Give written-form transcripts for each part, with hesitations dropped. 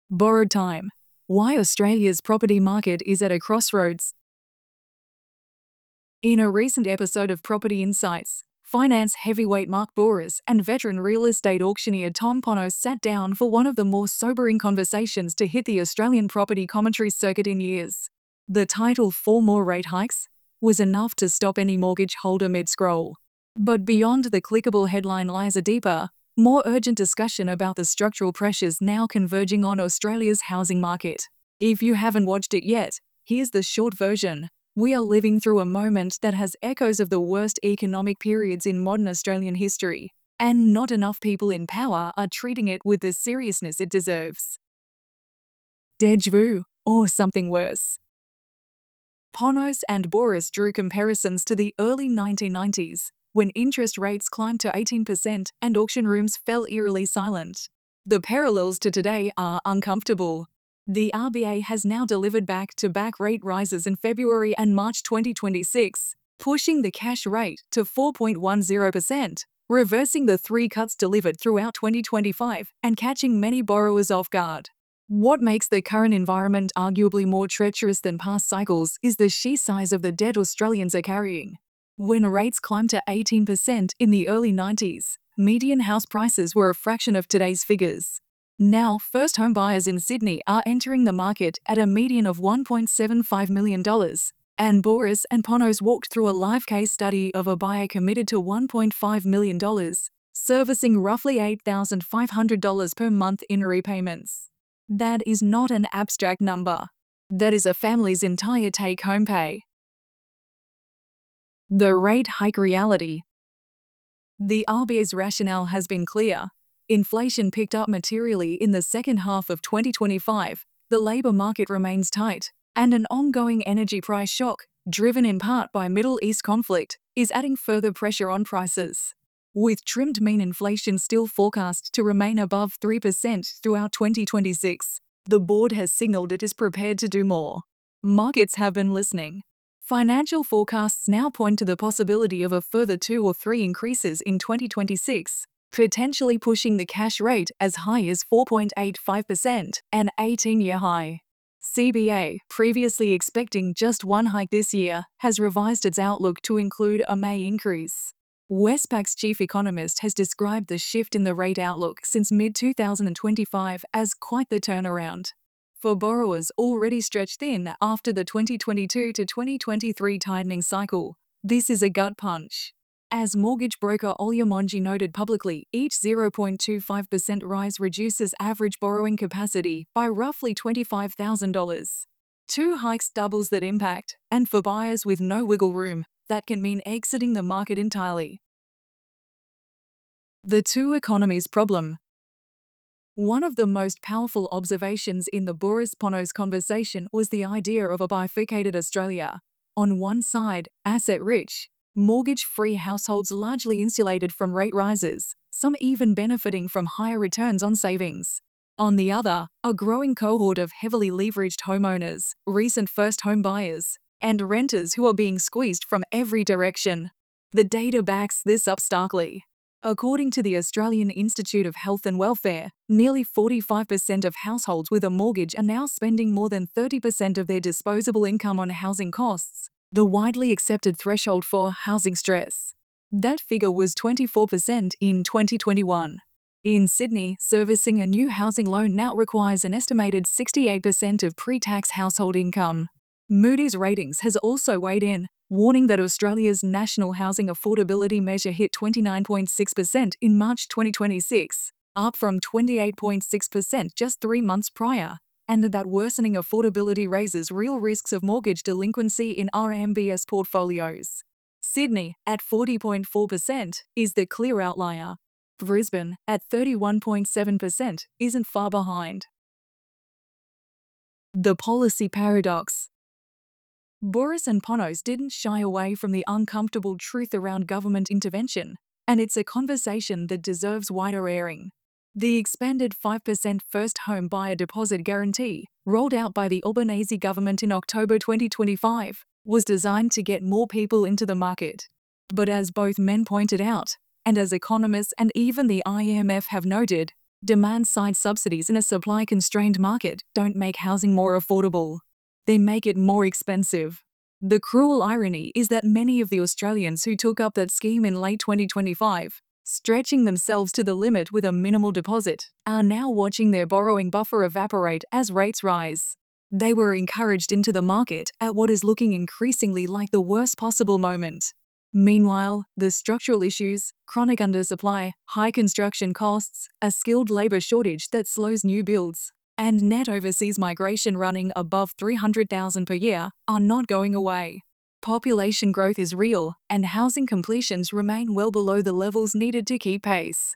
Borrowed time. Why Australia's property market is at a crossroads. In a recent episode of Property Insights, finance heavyweight Mark Bouris and veteran real estate auctioneer Tom Panos sat down for one of the more sobering conversations to hit the Australian property commentary circuit in years. The title, "4 More Rate Hikes," was enough to stop any mortgage holder mid-scroll. But beyond the clickable headline lies a deeper, more urgent discussion about the structural pressures now converging on Australia's housing market. If you haven't watched it yet, here's the short version. We are living through a moment that has echoes of the worst economic periods in modern Australian history, and not enough people in power are treating it with the seriousness it deserves. Deja vu, or something worse. Panos and Bouris drew comparisons to the early 1990s, when interest rates climbed to 18% and auction rooms fell eerily silent. The parallels to today are uncomfortable. The RBA has now delivered back-to-back rate rises in February and March 2026, pushing the cash rate to 4.10%, reversing the 3 cuts delivered throughout 2025 and catching many borrowers off guard. What makes the current environment arguably more treacherous than past cycles is the sheer size of the debt Australians are carrying. When rates climbed to 18% in the early 90s, median house prices were a fraction of today's figures. Now, first home buyers in Sydney are entering the market at a median of $1.75 million, and Bouris and Panos walked through a live case study of a buyer committed to $1.5 million, servicing roughly $8,500 per month in repayments. That is not an abstract number. That is a family's entire take-home pay. The rate hike reality. The RBA's rationale has been clear. Inflation picked up materially in the second half of 2025, the labour market remains tight, and an ongoing energy price shock, driven in part by Middle East conflict, is adding further pressure on prices. With trimmed mean inflation still forecast to remain above 3% throughout 2026, the board has signaled it is prepared to do more. Markets have been listening. Financial forecasts now point to the possibility of a further 2 or 3 increases in 2026, potentially pushing the cash rate as high as 4.85%, an 18-year high. CBA, previously expecting just 1 hike this year, has revised its outlook to include a May increase. Westpac's chief economist has described the shift in the rate outlook since mid-2025 as quite the turnaround. For borrowers already stretched thin after the 2022 to 2023 tightening cycle, this is a gut punch. As mortgage broker Olyamongi noted publicly, each 0.25% rise reduces average borrowing capacity by roughly $25,000. 2 hikes doubles that impact, and for buyers with no wiggle room, that can mean exiting the market entirely. The two economies problem. One of the most powerful observations in the Bouris-Panos conversation was the idea of a bifurcated Australia. On one side, asset-rich, mortgage-free households largely insulated from rate rises, some even benefiting from higher returns on savings. On the other, a growing cohort of heavily leveraged homeowners, recent first home buyers, and renters who are being squeezed from every direction. The data backs this up starkly. According to the Australian Institute of Health and Welfare, nearly 45% of households with a mortgage are now spending more than 30% of their disposable income on housing costs, the widely accepted threshold for housing stress. That figure was 24% in 2021. In Sydney, servicing a new housing loan now requires an estimated 68% of pre-tax household income. Moody's Ratings has also weighed in, warning that Australia's national housing affordability measure hit 29.6% in March 2026, up from 28.6% just 3 months prior, and that worsening affordability raises real risks of mortgage delinquency in RMBS portfolios. Sydney, at 40.4%, is the clear outlier. Brisbane, at 31.7%, isn't far behind. The policy paradox. Bouris and Panos didn't shy away from the uncomfortable truth around government intervention, and it's a conversation that deserves wider airing. The expanded 5% first home buyer deposit guarantee, rolled out by the Albanese government in October 2025, was designed to get more people into the market. But as both men pointed out, and as economists and even the IMF have noted, Demand-side subsidies in a supply-constrained market don't make housing more affordable. They make it more expensive. The cruel irony is that many of the Australians who took up that scheme in late 2025, stretching themselves to the limit with a minimal deposit, are now watching their borrowing buffer evaporate as rates rise. They were encouraged into the market at what is looking increasingly like the worst possible moment. Meanwhile, the structural issues, chronic undersupply, high construction costs, a skilled labour shortage that slows new builds, and net overseas migration running above 300,000 per year are not going away. Population growth is real, and housing completions remain well below the levels needed to keep pace.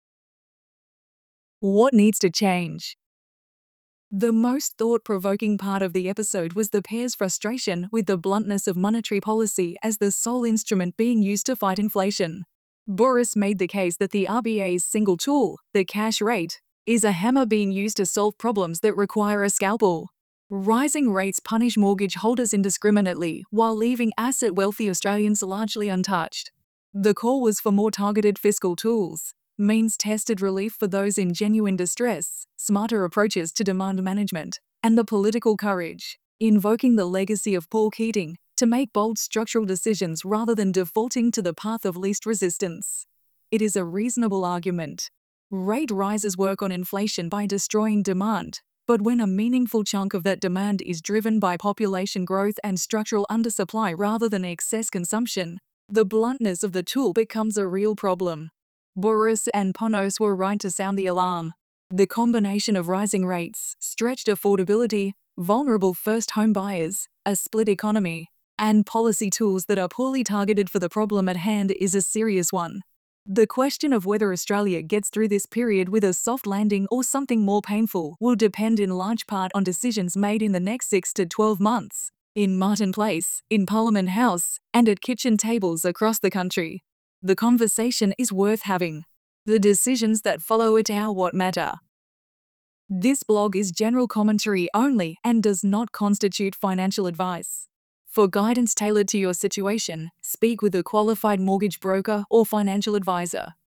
What needs to change? The most thought-provoking part of the episode was the pair's frustration with the bluntness of monetary policy as the sole instrument being used to fight inflation. Boris made the case that the RBA's single tool, the cash rate, is a hammer being used to solve problems that require a scalpel. Rising rates punish mortgage holders indiscriminately while leaving asset-wealthy Australians largely untouched. The call was for more targeted fiscal tools, means-tested relief for those in genuine distress, smarter approaches to demand management, and the political courage, invoking the legacy of Paul Keating, to make bold structural decisions rather than defaulting to the path of least resistance. It is a reasonable argument. Rate rises work on inflation by destroying demand, but when a meaningful chunk of that demand is driven by population growth and structural undersupply rather than excess consumption, the bluntness of the tool becomes a real problem. Boris and Panos were right to sound the alarm. The combination of rising rates, stretched affordability, vulnerable first home buyers, a split economy, and policy tools that are poorly targeted for the problem at hand is a serious one. The question of whether Australia gets through this period with a soft landing or something more painful will depend in large part on decisions made in the next 6 to 12 months, in Martin Place, in Parliament House, and at kitchen tables across the country. The conversation is worth having. The decisions that follow it are what matter. This blog is general commentary only and does not constitute financial advice. For guidance tailored to your situation, speak with a qualified mortgage broker or financial advisor.